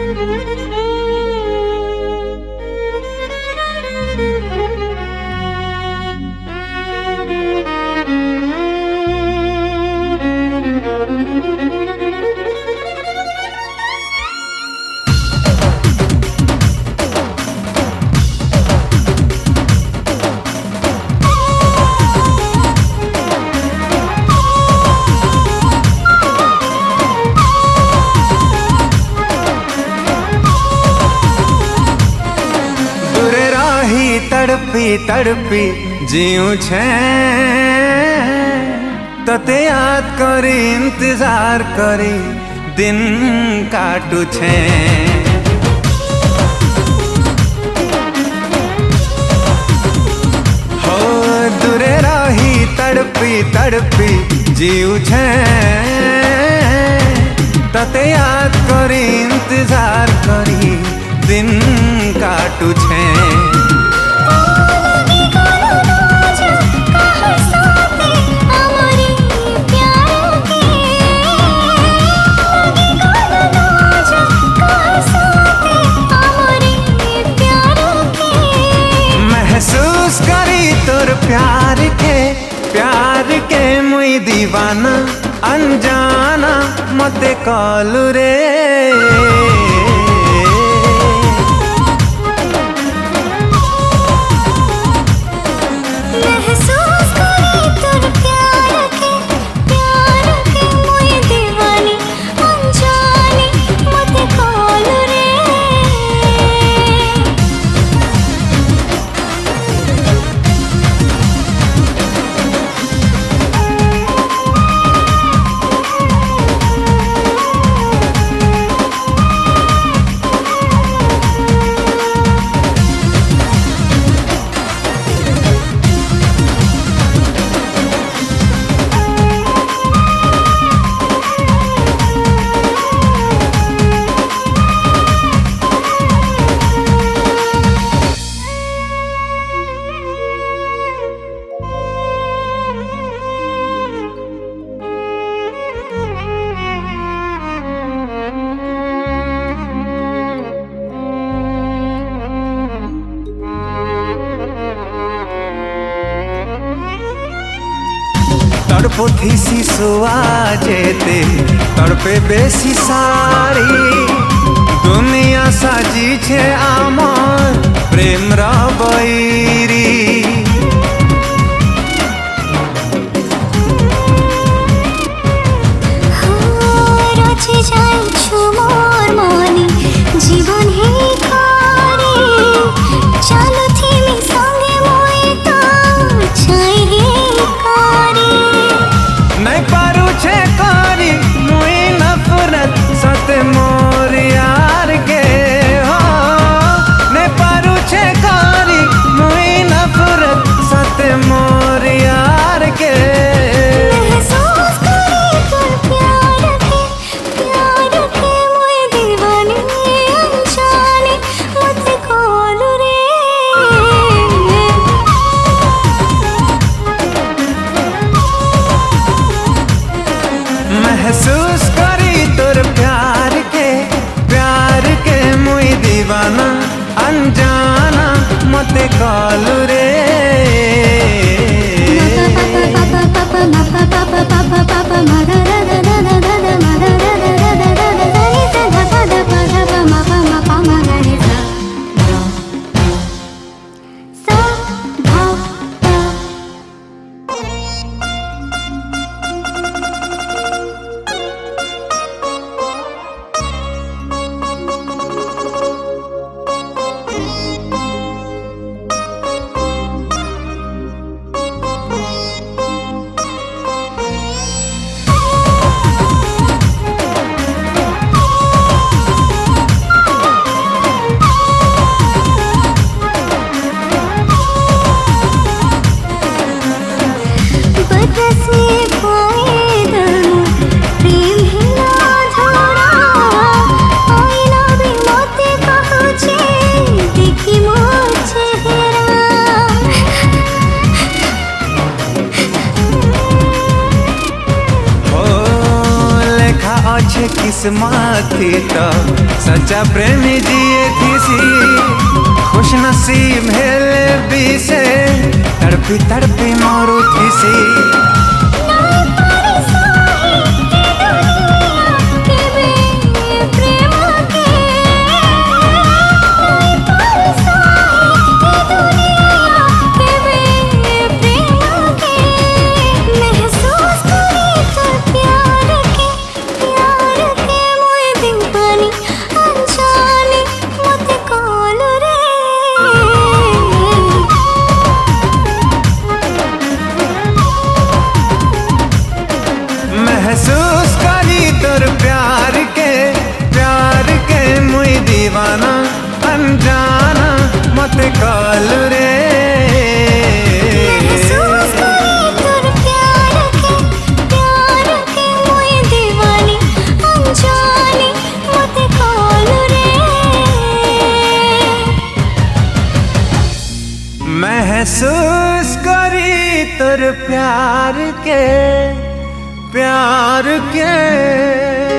तड़पी तड़पी जीऊं छे तते याद करी इंतजार करी दिन काटू छे। हो दूरे रही तड़पी तड़पी जीऊं छे तते याद करी इंतजार करी दिन काटू छे। महसूस करी तोर प्यार के मुई दीवाना अनजाना मते कॉलू रे। तड़पो थीसी सुआ जेते तड़पे बेसी सारी दुनिया साजी छे आमर प्रेम रा बैरी। जीवन ही चलो थी संगे मोए तो छाई नहीं पारू छे करी मुई नफरत सते मोर यार के। हो नहीं पारू छे करी मुई नफरत सते मोर यार के। महसूस करी तोर प्यार के मुई दीवानी अनजाने मत कॉलू रे। महसूस करी तोर प्यार के मुई दीवाना अनजाना मते कॉलू रे। किस्मत थी तो सच्चा प्रेमी जिए थी सी। खुश नसीब हेले भी से तड़पी तड़पी मोरू थी सी। महसूस करी तोर प्यार के मुई दीवाना अनजाना मत कॉल रे। महसूस करी तोर प्यार के मुई दीवानी अनजानी मत कॉल रे। महसूस करी तोर प्यार के